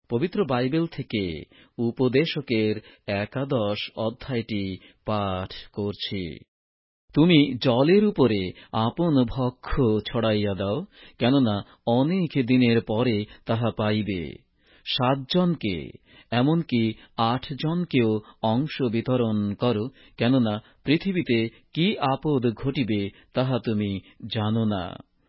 পবিত্র বাইবেল থেকে উপদেশকের 11 অধ্যায়টি পাঠ করছি। তুমি জলের উপরে আপন ভক্ষ ছড়াইয়া দাও, কেননা অনেক দিনের পরে তাহা পাইবে। 7 জনকে, এমনকি 8 জনকেও অংশ বিতরণ করো, কেননা পৃথিবীতে কি আপদ ঘটিবে তাহা তুমি জানো না।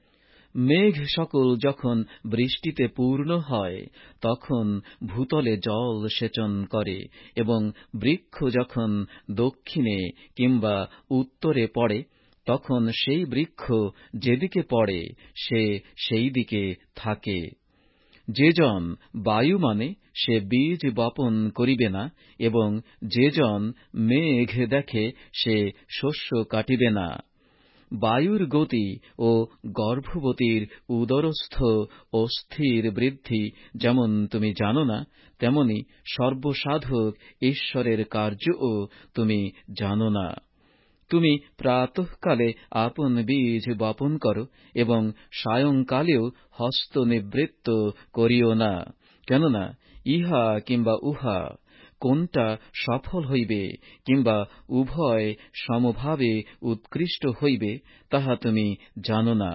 মেঘ সকল যখন বৃষ্টিতে পূর্ণ হয়, তখন ভূতলে জল সেচন করে, এবং বৃক্ষ যখন দক্ষিণে কিংবা উত্তরে পড়ে, তখন সেই বৃক্ষ যেদিকে পড়ে সে সেই দিকে থাকে। যে জন বায়ু মানে সে বীজ বপন করিবে না, এবং যে জন মেঘ দেখে সে শস্য কাটিবে না। বায়ুর গতি ও গর্ভবতীর উদরস্থ অস্থির বৃদ্ধি যেমন তুমি জানো না, তেমনি সর্বসাধক ঈশ্বরের কার্যও তুমি জানো না। তুমি প্রাতঃকালে আপন বীজ বপন করো, এবং সায়ংকালেও হস্ত নিবৃত্ত করিও না, কেননা ইহা কিংবা উহা কোনটা সফল হইবে কিংবা উভয় সমভাবে উৎকৃষ্ট হইবে তাহা তুমি জানো না।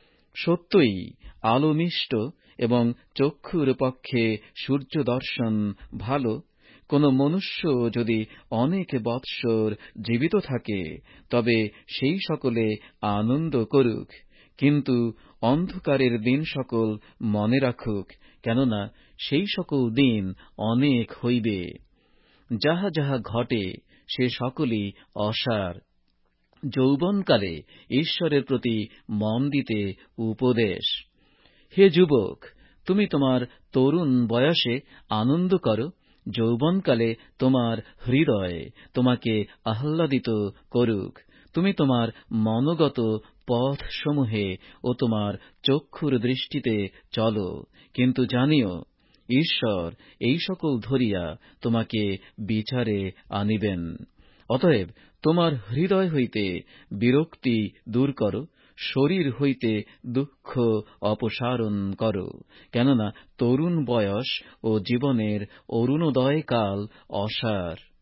সত্যই আলোমিষ্ট এবং চক্ষুর পক্ষে সূর্যদর্শন ভালো। কোন মনুষ্য যদি অনেক বৎসর জীবিত থাকে, তবে সেই সকলে আনন্দ করুক, কিন্তু অন্ধকারের দিন সকল মনে রাখুক, কেননা সেই সকল দিন অনেক হইবে। যাহা যাহা ঘটে সে সকলই অসার। যৌবনকালে ঈশ্বরের প্রতি মন দিতে উপদেশ। হে যুবক, তুমি তোমার তরুণ বয়সে আনন্দ করো, যৌবনকালে তোমার হৃদয় তোমাকে আহ্লাদিত করুক। তুমি তোমার মনোগত পথসমূহে ও তোমার চক্ষুর দৃষ্টিতে চলো, কিন্তু জানিও, ঈশ্বর এই সকল ধরিয়া তোমাকে বিচারে আনিবেন। অতএব তোমার হৃদয় হইতে বিরক্তি দূর করো, শরীর হইতে দুঃখ অপসারণ করো, কেননা তরুণ বয়স ও জীবনের অরুণোদয়কাল অসার।